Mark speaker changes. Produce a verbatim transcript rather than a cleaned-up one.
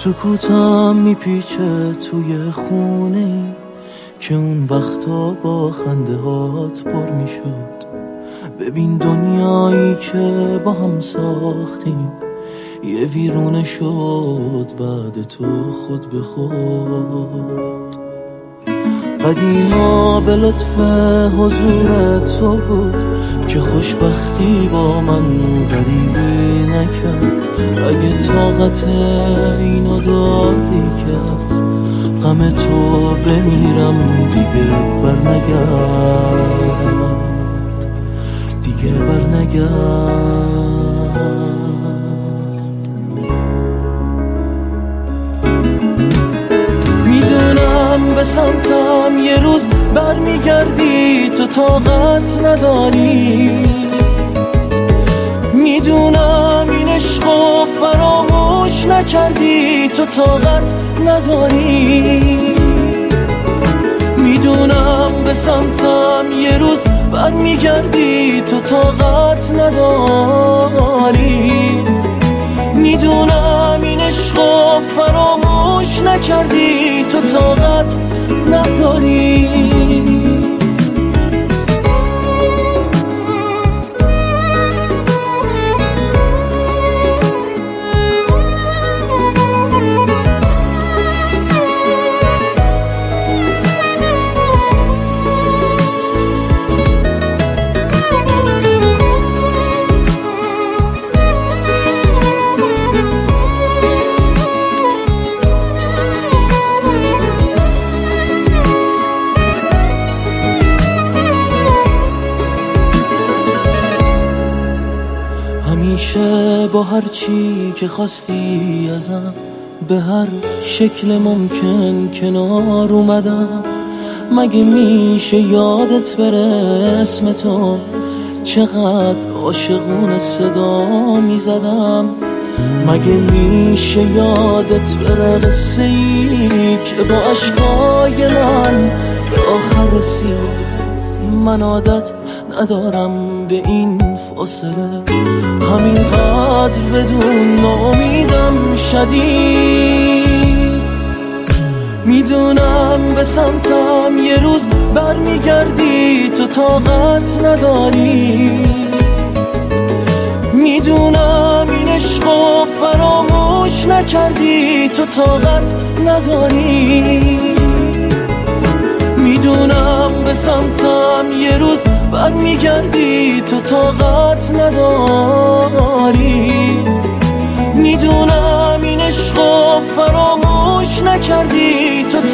Speaker 1: سکوتم میپیچه توی خونه ای که اون وقتا با خنده هات پر میشد. ببین دنیایی که با هم ساختیم یه ویرونه شد بعد تو خود به خود. قدیما به لطف حضور تو بود که خوشبختی با من غریبی نکرد. اگه طاقت اینو داری که از غم تو بمیرم دیگه برنگرد، دیگه برنگرد. میدونم به سمتم یه روز برمیگردی، تو طاقت نداری. میدونم این عشقو فراموش نکردی، تو طاقت نداری. میدونم به سمتم یه روز برمیگردی، تو طاقت نداری. میدونم این عشقو فراموش نکردی، تو طاقت نداری. همیشه با هر چی که خواستی ازم به هر شکل ممکن کنار اومدم. مگه میشه یادت بره اسم تو، چقدر عاشقون صدا میزدم. مگه میشه یادت بره قصه ای که با عشقای من به آخر رسید. من عادت ندارم به این فاصله، همینقدر بدون ناامیدم شدید. میدونم به سمتم یه روز برمیگردی، تو طاقت نداری. میدونم این عشقو فراموش نکردی، تو طاقت نداری. میدونم به سمتم یه روز برمیگردی، تو طاقت نداری. میدونم این عشقو فراموش نکردی، تو